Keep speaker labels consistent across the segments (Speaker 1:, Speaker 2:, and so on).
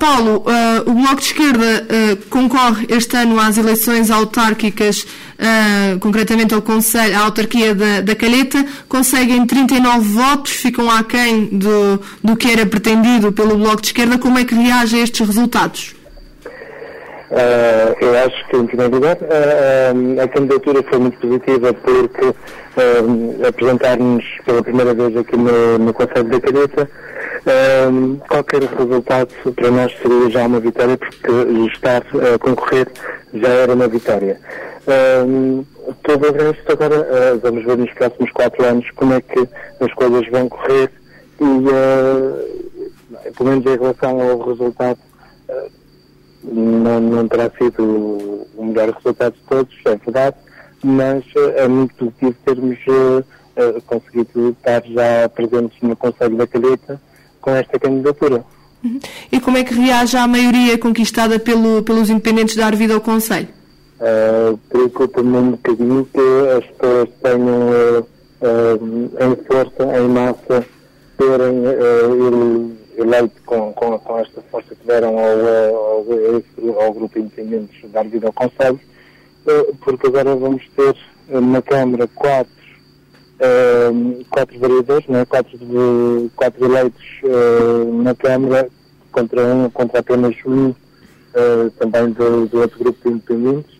Speaker 1: Paulo, o Bloco de Esquerda concorre este ano às eleições autárquicas, concretamente à autarquia da Calheta, conseguem 39 votos, ficam aquém do que era pretendido pelo Bloco de Esquerda. Como é que reage a estes resultados?
Speaker 2: Eu acho que, em primeiro lugar, a candidatura foi muito positiva porque apresentar-nos pela primeira vez aqui no Conselho da Calheta, qualquer resultado para nós seria já uma vitória, porque estar a concorrer já era uma vitória. Todo o resto agora vamos ver nos próximos 4 anos como é que as coisas vão correr e, pelo menos em relação ao resultado, não terá sido o melhor resultado de todos, é verdade, mas é muito positivo termos conseguido estar já presentes no Conselho da Calheta com esta candidatura.
Speaker 1: E como é que reage à maioria conquistada pelos independentes de dar vida ao Conselho?
Speaker 2: Preocupa-me um bocadinho que as pessoas tenham em força, em massa, terem eleito com esta força que deram ao grupo independente de dar vida ao Conselho, porque agora vamos ter na Câmara 4 vereadores, né? 4 eleitos na Câmara contra apenas um também do outro grupo de independentes.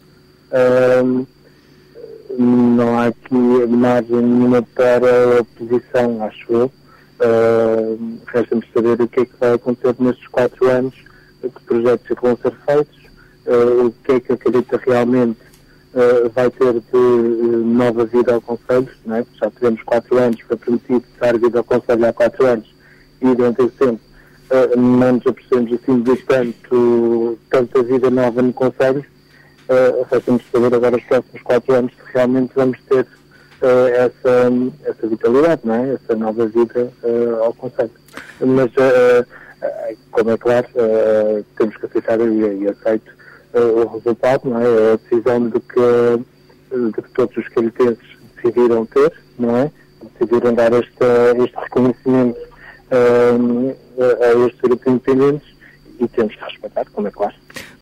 Speaker 2: Não há aqui margem nenhuma para a oposição, acho eu. Resta-nos saber o que é que vai acontecer nestes 4 anos, que projetos é que vão ser feitos, o que é que a Calheta realmente vai ter de nova vida ao Conselho, não é? Já tivemos 4 anos, foi permitido dar vida ao Conselho há 4 anos e durante esse tempo não nos apercebemos assim de tanta vida nova no Conselho. Resta-nos saber agora os próximos 4 anos que realmente vamos ter essa vitalidade, não é? Essa nova vida ao Conselho. Mas, como é claro, temos que aceitar e aceito o resultado, não é? A decisão de que todos os calhetenses decidiram ter, não é? Decidiram dar este reconhecimento a estes grupos independentes e temos que respeitar, como é claro.